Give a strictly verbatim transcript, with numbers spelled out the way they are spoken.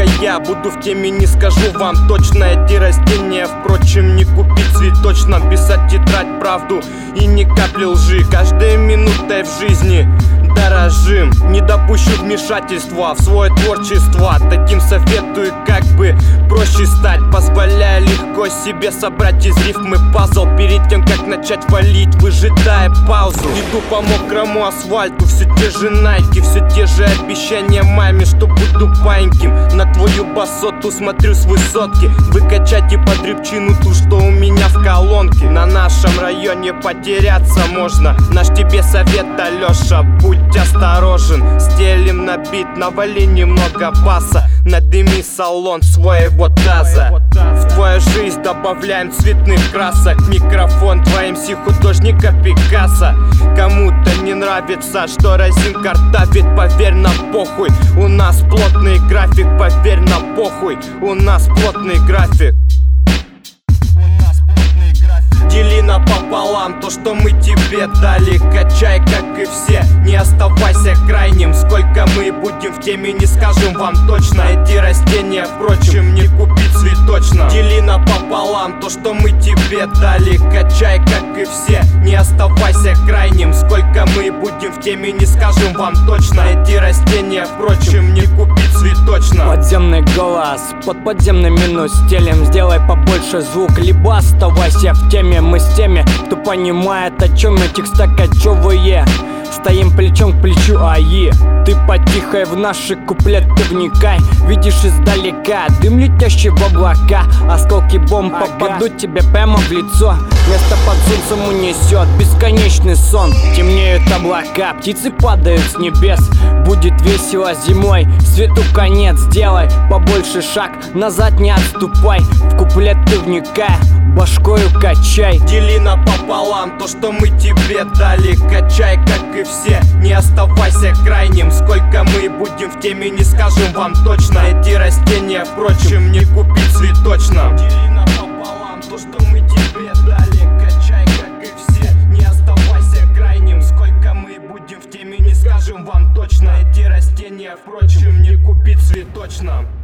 только я буду в теме, не скажу вам точно. Эти растения, впрочем, не купить цветочно. Писать тетрадь правду и ни капли лжи. Каждой минутой в жизни дорожим. Не допущу вмешательства в свое творчество. Таким советую, как бы проще стать. Позволяя легко себе собрать из рифмы пазл. Перед тем, как начать валить, выжидая паузу. Иду по мокрому асфальту, все те же найки, все те же обещания маме, что буду паиньким. На твою басоту смотрю с высотки. Выкачать и под рыбчину ту, что у меня в колонке. На нашем районе потеряться можно. Наш тебе совет, Алёша, будь осторожен. Стелим на бит, навали немного баса. Надыми салон своего таза. В твою жизнь добавляем цветных красок. Микрофон два эм си художника Пикассо. Кому-то не нравится, что разинка рта, ведь поверь, на похуй. У нас плотный график, поверь, на похуй. У нас плотный график. Дели напополам то, что мы тебе дали. Качай, как и все, не оставайся крайним. Сколько мы будем в теме, не скажем вам точно. Эти растения, впрочем, не купить цветочно. Дели напополам то, что мы тебе дали. Качай, как и все, не оставайся крайним. Сколько мы будем в теме, не скажем вам точно. Эти растения, впрочем, не купить цветочно. Подземный голос под подземным минус стелем. Сделай побольше звук, либо оставайся в теме. Мы с теми, кто понимает, о чем я, текста кочевые. Стоим плечом к плечу, аи. Ты потихой в наши куплеты вникай. Видишь издалека дым, летящий в облака. Осколки бомб ага. попадут тебе прямо в лицо. Место под солнцем унесет бесконечный сон. Темнеют облака, птицы падают с небес. Будет весело зимой, свету конец. Сделай побольше шаг, назад не отступай. В куплеты вникай, башкою качай. Дели напополам то, что мы тебе дали. Качай, как и все, не оставайся крайним. Сколько мы будем в теме, не скажем вам точно. Эти растения, впрочем, не купить цветочно. Дели напополам то, что мы тебе дали. Качай, как и все, не оставайся крайним. Сколько мы будем в теме, не скажем вам точно. Эти растения, впрочем, не купить цветочно.